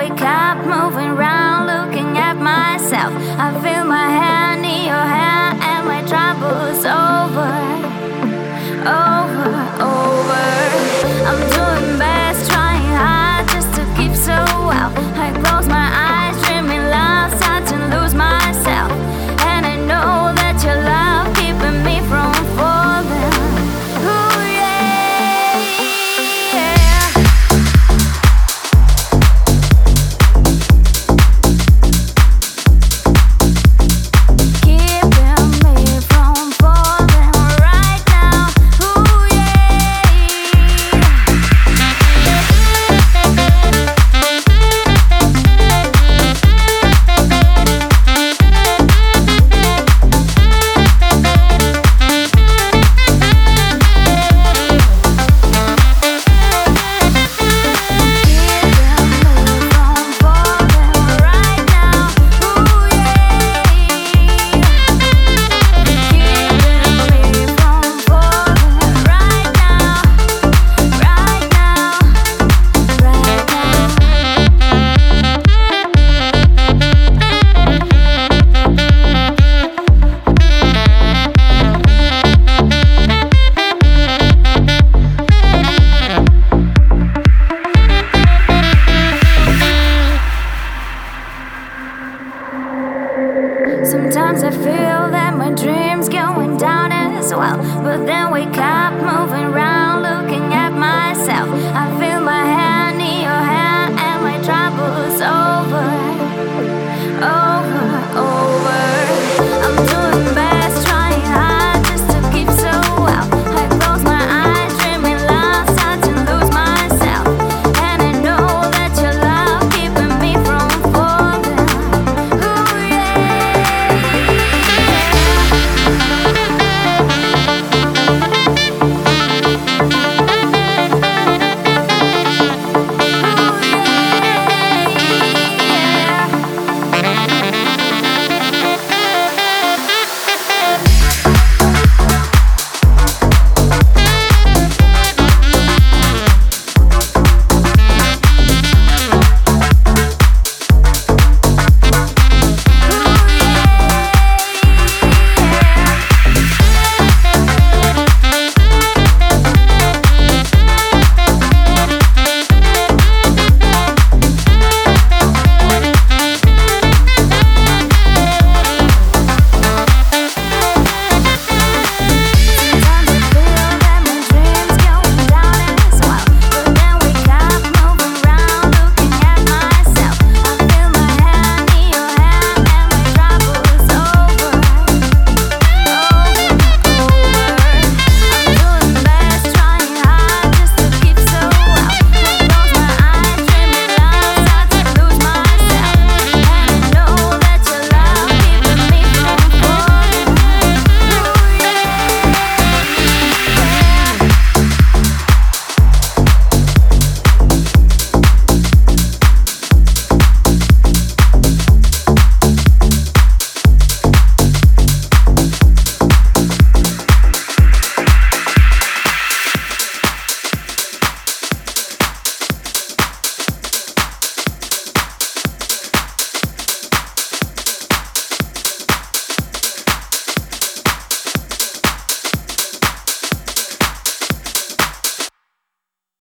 wake up, moving around, looking at myself. I feel my hand in your hand, and my trouble's over, over, over. I'm doing best, trying hard just to keep so well. I close my eyes, dreaming loud, start to lose myself. And I know that your love keeping me from falling. Ooh, yeah, yeah. Keeping me from falling right now. Ooh, yeah. Sometimes I feel that my dream's going down as well, but then wake up, moving around, looking at myself. I feel my hand in your hand, and my trouble's